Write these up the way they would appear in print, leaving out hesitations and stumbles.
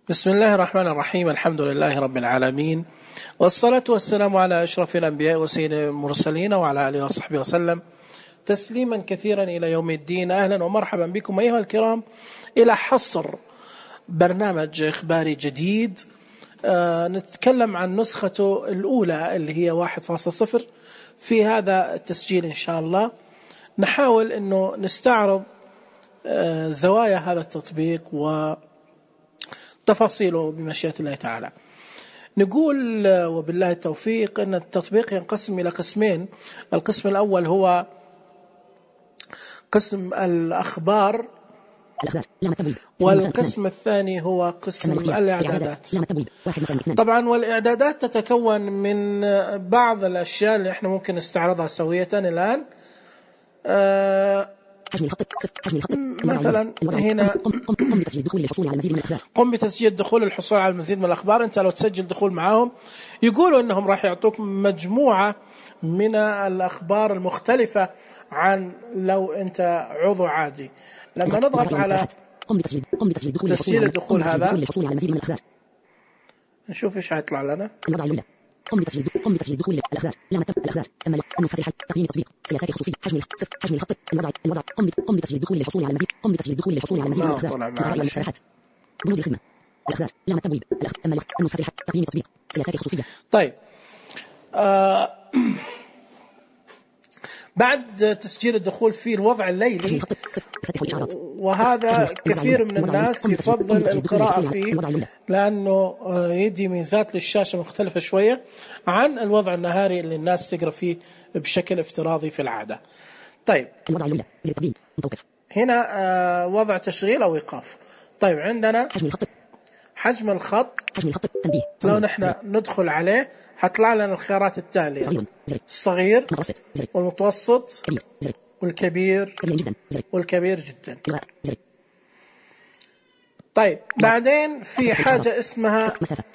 بسم الله الرحمن الرحيم. الحمد لله رب العالمين، والصلاة والسلام على أشرف الأنبياء وسيد المرسلين وعلى آله وصحبه وسلم تسليما كثيرا إلى يوم الدين. أهلا ومرحبا بكم أيها الكرام إلى حصر برنامج إخباري جديد. نتكلم عن نسخته الأولى اللي هي 1.0 في هذا التسجيل. إن شاء الله نحاول أنه نستعرض زوايا هذا التطبيق وتفاصيله بمشيئة الله تعالى. نقول وبالله التوفيق أن التطبيق ينقسم إلى قسمين. القسم الأول هو قسم الأخبار، والقسم الثاني هو قسم الإعدادات. طبعا والإعدادات تتكون من بعض الأشياء اللي احنا ممكن نستعرضها سوية الآن. مثلا هنا قم بتسجيل الدخول للحصول على المزيد من الأخبار. أنت لو تسجل دخول معاهم يقولوا أنهم راح يعطوك مجموعة من الأخبار المختلفة عن لو أنت عضو عادي. لما نضغط على تسجيل الدخول هذا نشوف إيش هيطلع لنا. قم بتسجيل دخول الأخبار. الأخبار تم النسخة تقييم التطبيق، سياسات خصوصية، حجم الخط، الوضع. قم بتسجيل دخول للحصول على المزيد. قم بتسجيل دخول للحصول على المزيد من الأخبار. المقترحات، بنود الخدمة، الأخبار، التبويب، تم النسخة تقييم التطبيق، سياسات خصوصية. طيب بعد تسجيل الدخول في الوضع الليلي، وهذا كثير من الناس يفضل القراءة فيه لأنه يدي ميزات للشاشة مختلفة شوية عن الوضع النهاري اللي الناس تقرأ فيه بشكل افتراضي في العادة. طيب هنا وضع تشغيل أو إيقاف. طيب عندنا حجم الخط. لو نحن ندخل عليه هطلع لنا الخيارات التالية: الصغير والمتوسط والكبير والكبير جدا. طيب بعدين في حاجة اسمها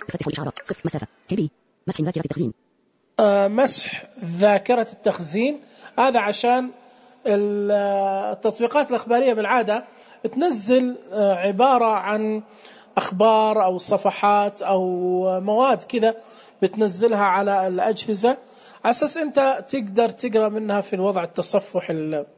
مسح ذاكرة التخزين. هذا عشان التطبيقات الأخبارية بالعادة تنزل عبارة عن أخبار أو صفحات أو مواد كذا، بتنزلها على الأجهزة على أساس أنت تقدر تقرأ منها في الوضع التصفح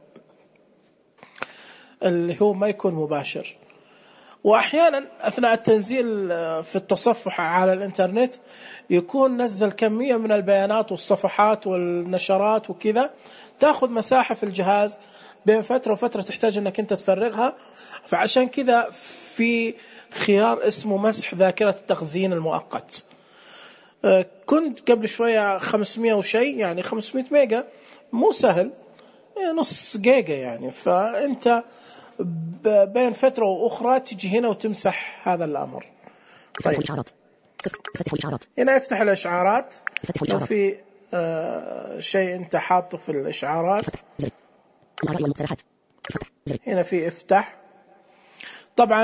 اللي هو ما يكون مباشر. وأحيانا أثناء التنزيل في التصفح على الإنترنت يكون نزل كمية من البيانات والصفحات والنشرات وكذا، تأخذ مساحة في الجهاز، بين فترة وفترة تحتاج أنك أنت تفرغها. فعشان كذا في خيار اسمه مسح ذاكرة التخزين المؤقت. كنت قبل شوية 500 وشيء، يعني 500 ميجا، مو سهل، نص جيجا يعني. فأنت بين فترة وأخرى تجي هنا وتمسح هذا الأمر. طيب هنا افتح الإشعارات. لو في شيء أنت حاطه في الإشعارات هنا في افتح. طبعا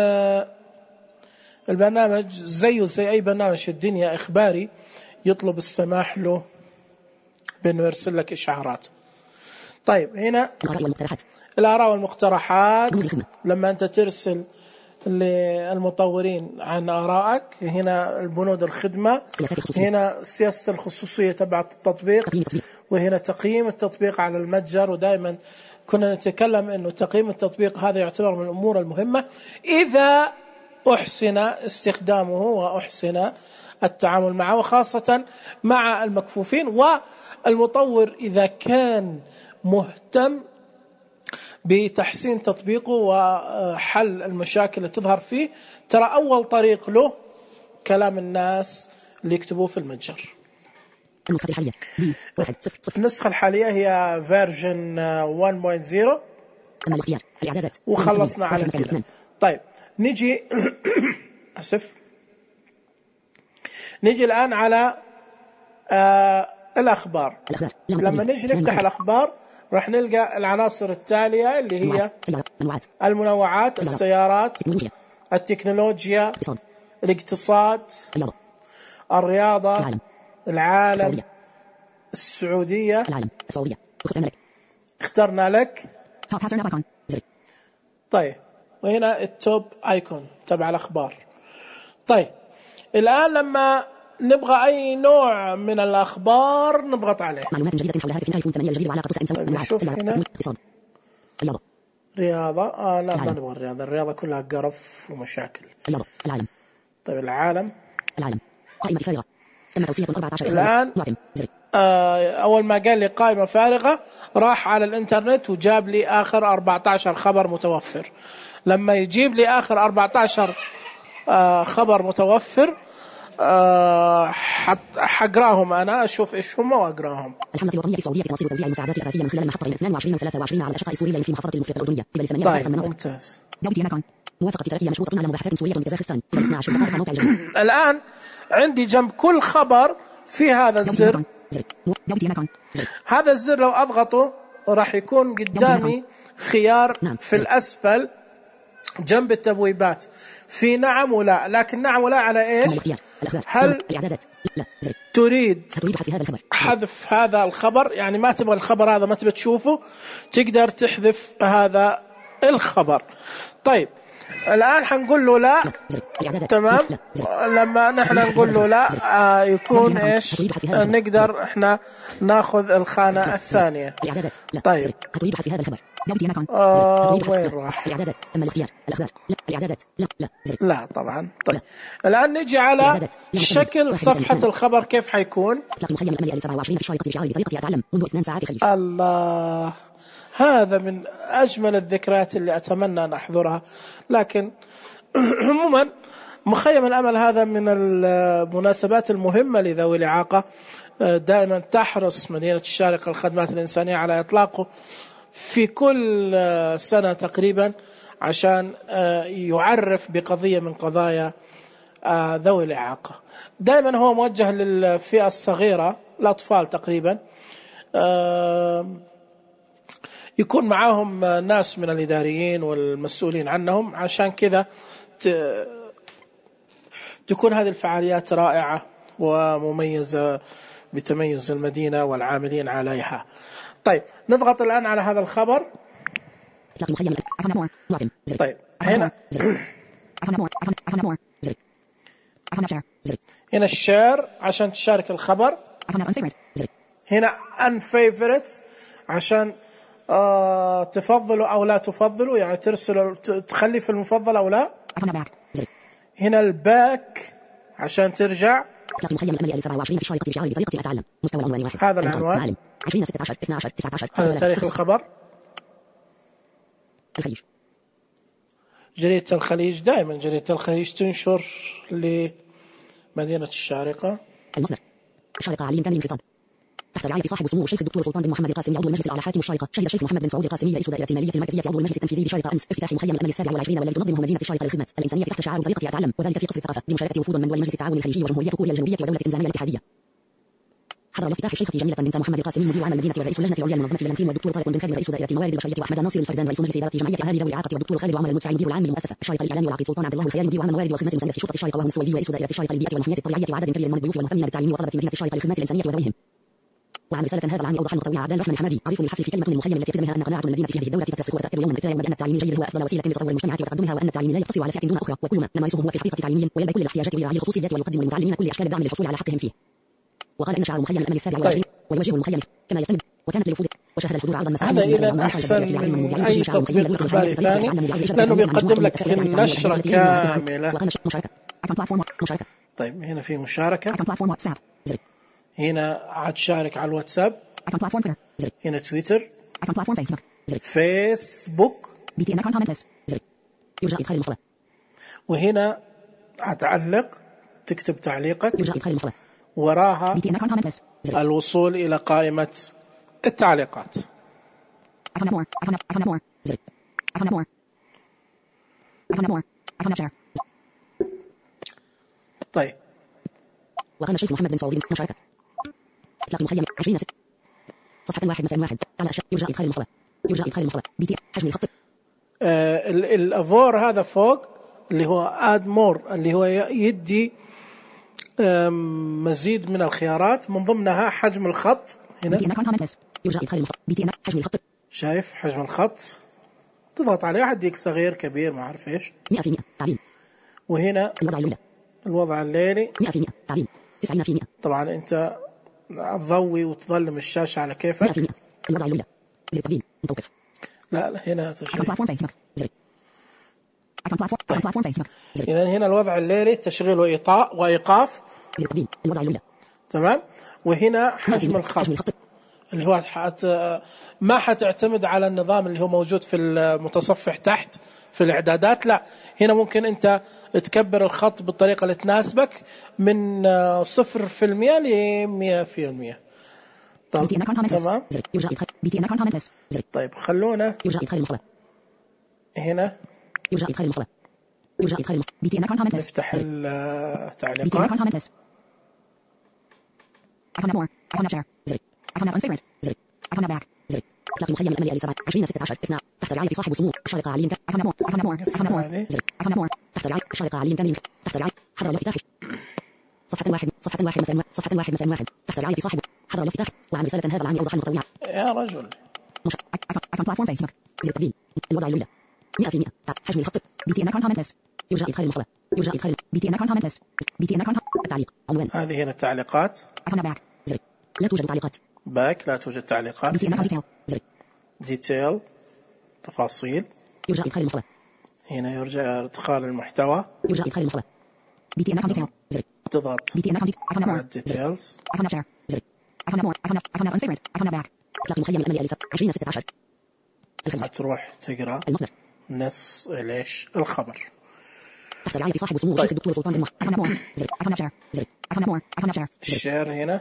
البرنامج زيه زي أي برنامج في الدنيا إخباري يطلب السماح له بأنه يرسل لك إشعارات. طيب هنا الآراء والمقترحات. لما أنت ترسل للمطورين عن آرائك، هنا البنود الخدمة، هنا سياسة الخصوصية تبع التطبيق، وهنا تقييم التطبيق على المتجر. ودائما كنا نتكلم أنه تقييم التطبيق هذا يعتبر من الأمور المهمة إذا أحسن استخدامه وأحسن التعامل معه، وخاصة مع المكفوفين. والمطور إذا كان مهتم بتحسين تطبيقه وحل المشاكل اللي تظهر فيه، ترى أول طريق له كلام الناس اللي يكتبوه في المتجر. النسخة الحالية هي فيرجن 1.0 وخلصنا على كده. طيب نجي نجي الآن على الأخبار. لما نجي نفتح الأخبار راح نلقى العناصر التالية اللي هي المنوعات، السيارات، التكنولوجيا، الاقتصاد، الرياضة، العالم، السعودية. اخترنا لك. طيب وهنا التوب ايكون تبع الأخبار. طيب الآن لما نبغى أي نوع من الأخبار نضغط عليه. معلومات جديدة حول هاتف ايفون 8 الجديد وعلى قطع سامسونج. نشوف هنا اقتصاد، رياضة. رياضة. لا ما نبغى الرياضة، الرياضة كلها قرف ومشاكل. رياضة. العالم. طيب العالم. قائمة فارغة. تم توصية 14 الآن أول ما قال لي قائمة فارغة راح على الإنترنت وجاب لي آخر 14 خبر متوفر. لما يجيب لي آخر 14 خبر متوفر حقراهم أنا، أشوف إيش هم وأقراهم. الحملة الوطنية في السعودية في توصيل وتوزيع المساعدات الإغاثية من خلال المحطة 22 و23 على الأشقاء السوريين في محافظة المفرق الأردنية. طيب ممتاز. موافقة تركيا مشروطة على مباحثات سورية من كازاخستان. 12 دقائق موقع الجزيرة. الآن عندي جنب كل خبر في هذا الزر. هذا الزر لو أضغطه راح يكون قدامي خيار في الأسفل جنب التبويبات في نعم ولا. لكن نعم ولا على إيش؟ هل تريد حذف هذا الخبر؟ يعني ما تبغى الخبر هذا، ما تبغى تشوفه، تقدر تحذف هذا الخبر. طيب الآن حنقول له لا. تمام. لما نحن نقول له لا يكون إيش؟ نقدر إحنا ناخذ الخانة الثانية. طيب وين راح؟ لا طبعا. طيب الآن نجي على شكل صفحة الخبر كيف حيكون. الله، هذا من أجمل الذكريات اللي أتمنى أن أحضرها. لكن عموما مخيم الأمل هذا من المناسبات المهمة لذوي الإعاقة. دائما تحرص مدينة الشارقة الخدمات الإنسانية على إطلاقه في كل سنة تقريبا عشان يعرف بقضية من قضايا ذوي الإعاقة. دائما هو موجه للفئة الصغيرة، الأطفال تقريبا. يكون معاهم ناس من الإداريين والمسؤولين عنهم، عشان كذا تكون هذه الفعاليات رائعة ومميزة بتميز المدينة والعاملين عليها. طيب نضغط الآن على هذا الخبر. طيب هنا هنا الشير عشان تشارك الخبر. هنا unfavorite عشان تفضلوا أو لا تفضلوا، يعني ترسلوا تخلي في المفضل أو لا. هنا الباك عشان ترجع. هذا العنوان، هذا تاريخ الخبر. الخليج. جريدة الخليج، دائما جريدة الخليج تنشر لمدينة الشارقة. المصدر الشارقة علي كامل الخطاب تحت رعاية صاحب سمو الشيخ الدكتور سلطان بن محمد القاسمي عضو المجلس الأعلى حاكم الشارقة. شهد الشيخ محمد بن سعود القاسمي رئيس دائرة المالية المركزية عضو المجلس التنفيذي بشارقة أمس افتتاح مخيم الأمل 27 والذي تنظمه مدينة الشارقة للخدمة الإنسانية تحت شعار طريقة أتعلم، وذلك في قصر الثقافة بمشاركة وفود من دول مجلس التعاون الخليجي وجمهورية كوريا الجنوبية ودولة تنزانيا الاتحادية. حضر الافتتاح الشيخة جميلة بنت محمد القاسمي مدير عام المدينة ورئيس اللجنة العليا للمنظمة للتنظيم، والدكتور طارق بن خالد رئيس دائرة الموارد البشرية، وأحمد الناصر الفردان رئيس مجلس إدارة جمعية أهالي ذوي الإعاقة، والدكتور خالد عمر المدفع المدير العام للمؤسسة الشارقة للإعلام، والعقيد سلطان عبد الله الخيال مدير عام الموارد والخدمات الإنسانية في شرطة الشارقة، وهم السويدي رئيس دائرة الشارقة للبيئة والمحميات الطبيعية، وعدد كبير من الضيوف والمهتمين بالتعليم وطلبة مدينة الشارقة للخدمات الإنسانية وذويهم. وعن رسالة هذا العام أوضح المتطوع عدنان رحمن الحمادي عريف للحفل في كلمة المخيم التي قدمها أن قناعة المدينة في هذه الدولة تترسخ وتتأكد يوما مثل يوم بأن التعليم الجيد هو أفضل وسيلة لتطور المجتمعات وتقدمها، وأن التعليم لا يقتصر على فئة دون أخرى، وكل ما نمارسه هو في الحقيقة تعليمي ويلبي كل الاحتياجات ويراعي الخصوصيات ويقدم للمتعلمين كل أشكال الدعم للحصول على حقهم فيه. وقال إن شعار مخيم الأمل 27 ويوجه المخيم كما يستند، وكانت للوفود وشهد الحضور عرضا مسائيا. هذا إذا أحسن من أي تطبيق إخباري ثاني لأنه بيقدم لك النشرة كاملة. طيب هنا في مشاركة، هنا عاد شارك على الواتساب، هنا تويتر، فيسبوك، وهنا هتعلق تكتب تعليقك، وراها الوصول إلى قائمة التعليقات. طيب وقال الشيخ محمد بن سعود مشاركة إطلاق المخيم 20 صفحة 1 مساء 1 على يرجى إدخال المحتوى، يرجى إدخال المحتوى حجم الخط. الأفور هذا فوق اللي هو آد مور، اللي هو يدي مزيد من الخيارات من ضمنها حجم الخط. هنا يرجى إدخال المحتوى حجم الخط، شايف حجم الخط، تضغط عليه حديك صغير كبير ما أعرف إيش 100% تعديل. وهنا الوضع الأولى الوضع الليلي 100%. تعديل 90%. طبعا أنت تضوي وتظلم الشاشة على كيفك. 100%. الوضع الليلي زر التعديل متوقف. لا هنا تشغيل. طيب. إذا هنا الوضع الليلي تشغيل وإيقاف. زر التعديل الوضع الليلي. تمام. وهنا حجم الخط اللي هو ما حتعتمد على النظام اللي هو موجود في المتصفح تحت في الإعدادات. لا هنا ممكن أنت تكبر الخط بالطريقة اللي تناسبك من 0% ل 100%. تمام. طيب خلونا هنا نفتح التعليقات. إطلاق مخيم الأمل آل 27/16 إثناء تحت رعاية صاحب سمو الشارقة علي تحت رعاية الشارقة علي كامل تحت رعاية حضر الافتتاح صفحة واحد مساء واحد تحت رعاية صاحب حضر الافتتاح وعن رسالة هذا العام أوضح المتطوعة يا رجل زر التبديل الوضع الأولى 100% حجم الخط يرجى إدخال المحتوى التعليق عنوان. هذه هنا التعليقات. لا توجد تعليقات. باك لا توجد تعليقات. ديتيل تفاصيل. يرجى إدخال المحتوى. هنا يرجى إدخال المحتوى. يرجى إدخال المحتوى. تضغط على الديتيلز. إطلاق مخيم الأمل آل 20/16 هتروح تقرأ المصدر نص ليش الخبر تحت رعاية صاحب سمو الشيخ الدكتور سلطان بن الشير هنا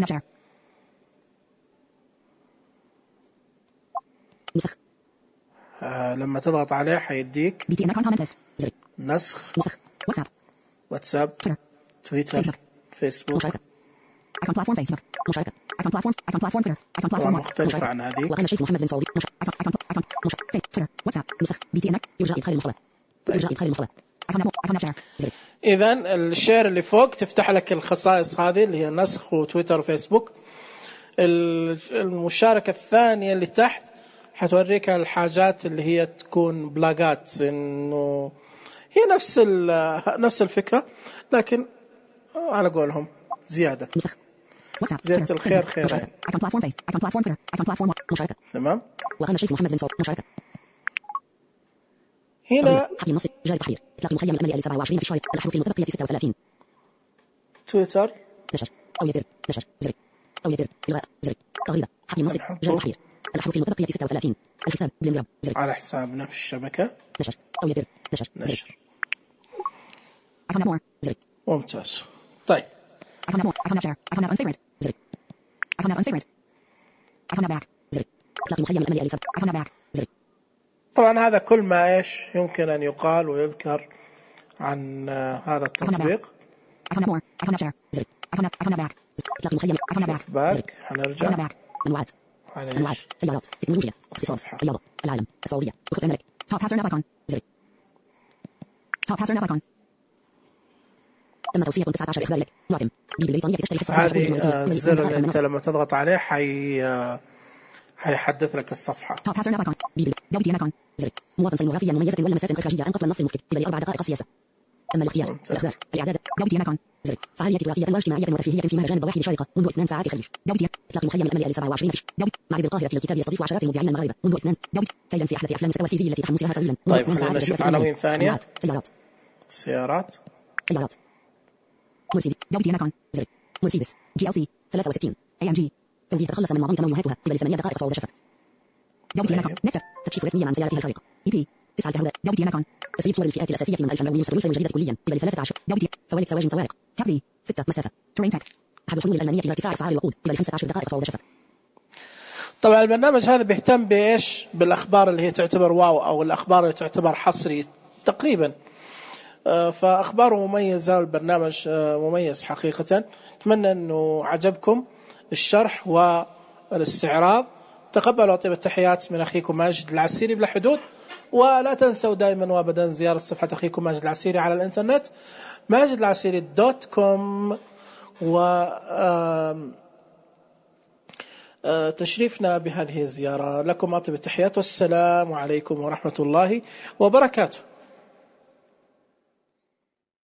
نسخ. لما تضغط عليه حيديك نسخ واتساب تويتر فيسبوك طبعا مختلفة عن هذه. وقال الشيخ محمد بن سعودي نسخ يرجى إدخال المحتوى. إذن الشير اللي فوق تفتح لك الخصائص هذه اللي هي نسخ وتويتر وفيسبوك. المشاركة الثانية اللي تحت حتوريك الحاجات اللي هي تكون بلاغات إنه هي نفس الفكرة لكن على قولهم زيادة الخير خيرين. تمام. وقال الشيخ محمد بن سعودي مشاركة هنا حكي النص جاري تحرير إطلاق مخيم الأمل آل 27 في الشهر الأحرف المتبقية 36 تويتر نشر أو يتر نشر زر أو يتر إلغاء زر تغريدة حكي النص جاري تحرير الأحرف المتبقية 36 الحساب بلينجرام زر على حسابنا في الشبكة نشر أو يتر نشر زر ممتاز. طيب إطلاق مخيم الأمل آل 7 طبعا هذا كل ما يمكن أن يقال ويذكر عن هذا التطبيق. باك حنرجع منوعات سيارات تكنولوجيا الصفحة رياضة العالم السعودية وخطة الملك تم توصية 19 إخبار لك معتم بريطانيا تشتري حصة. هذه الزر اللي أنت لما تضغط عليه حيحدث لك الصفحة. مواطن سينوغرافيا مميزة ولا مسات إخراجية أنقف النص المفكك قبل 4 دقائق سياسة. تم الاختيار الأخبار الإعداد فعاليات إغراقية واجتماعية وترفيهية في مهرجان الضواحي بشارقة منذ 2 ساعات خليج. إطلاق مخيم الأمل آل 27 معرض القاهرة للكتاب يستضيف عشرات المبدعين المغاربة منذ 2 سيلنسي أحدث أفلام السكواسيزي التي تحمسها طويلا. طيب خلينا نشوف عناوين ثانية. سيارات مرسيدس GLC 63 AMG توليد تخلص من معظم تموهاتها قبل 8 دقائق فوضى شفت. تكشيف رسمي عن سيارتها الخارقة EP 9 الكهرباء تسريب صور الفئات الأساسية من الجمع ويوصل الويفا الجديدة كليا قبل 13 فوالد سواجن طوارق 6 مسافة أحد الحلول الألمانية لارتفاع أسعار الوقود قبل 15 دقائق فوضى شفت. طبعا البرنامج هذا بيهتم بالأخبار اللي هي تعتبر واو أو الأخبار اللي تعتبر حصري تقريبا. فأخباره مميزة والبرنامج مميز حقيقة. أتمنى أنه عجبكم الشرح والاستعراض. تقبلوا طيب التحيات من أخيكم ماجد العسيري بلا حدود. ولا تنسوا دائما وابدا زيارة صفحة أخيكم ماجد العسيري على الإنترنت ماجدالعسيري.com تشريفنا بهذه الزيارة. لكم أطيب التحيات والسلام عليكم ورحمة الله وبركاته.